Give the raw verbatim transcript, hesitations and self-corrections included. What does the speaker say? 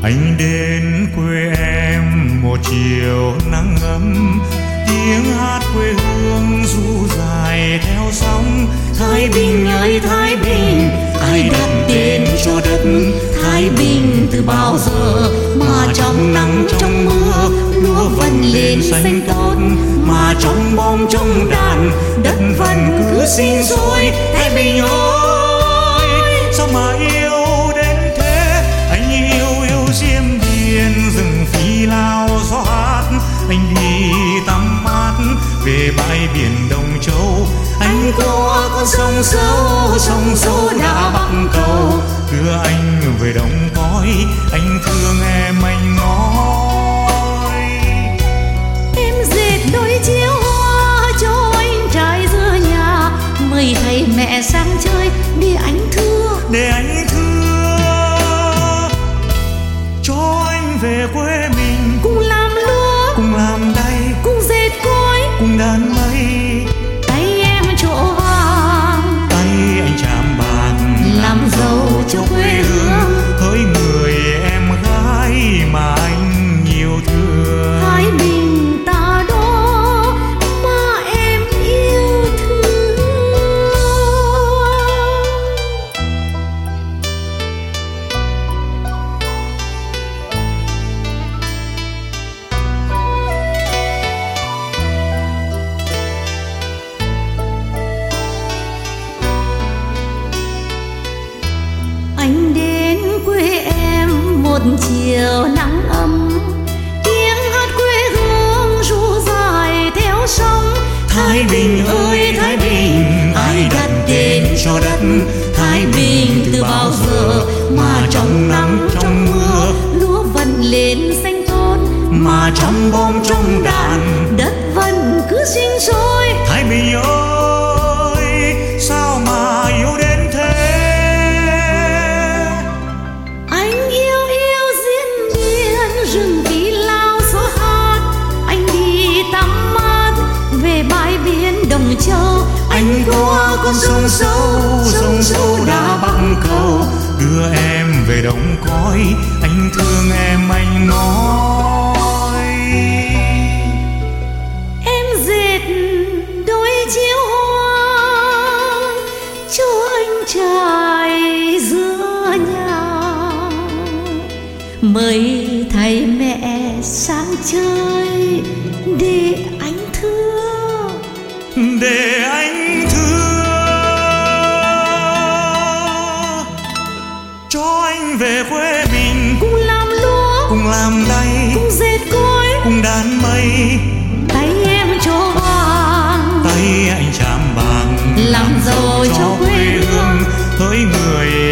Anh đến quê em một chiều nắng ấm, tiếng hát quê hương ru dài theo sóng. Thái Bình ơi Thái Bình, ai đặt tên cho đất Thái Bình từ bao giờ, mà trong nắng trong mưa lúa vần lên xanh tốt, mà trong bom trong đạn đất vẫn cứ sinh sôi. Thái Bình ơi, sao mà yêu đến thế, anh yêu yêu diêm điền rừng phi lao gió hát. Anh đi tắm mát về bãi biển Đồng Châu, anh có con sông sâu, sông sâu đã bắc cầu. Đưa anh về đồng cõi, anh thương em anh nói. Em dệt đôi chiếu hoa cho anh trai giữa nhà, mời thầy mẹ sang chơi để anh thưa, để anh thưa cho anh về quê mình, cùng làm lúa, cùng làm đay, cùng dệt cối, cùng đàn mây. tay em chỗ vàng, tay anh chạm bạc, làm giàu cho quê hương, hỡi người em gái mà anh nhiều thương. Thái Bình ta đó mà em yêu thương. Anh đến quê em một chiều nắng ấm, tiếng hát quê hương ru dài theo sóng. Thái Bình ơi Thái Bình, ai đặt tên cho đất Thái Bình từ bao giờ, mà trong nắng trong mưa lúa vần lên xanh tốt, mà trong bom trong đạn đất vẫn cứ sinh sôi. Thái Bình ơi, sao mà yêu đến thế. Anh yêu yêu diễn viên rừng phi lao gió hát, anh đi tắm mát về bãi biển Đồng Châu. Anh có con sông sâu, sông sâu đã bắc cầu. Đưa em về đồng cõi, anh thương em anh nói. Em dệt đôi chiếu hoa cho anh trai giữa nhà, mời thầy mẹ sang chơi để anh thưa, để anh thưa cho anh về quê mình, cùng làm lúa, cùng làm đay, cùng dệt cối, cùng đàn mây. tay em cho vàng, tay anh chạm bạc, làm giàu cho quê hương, hỡi người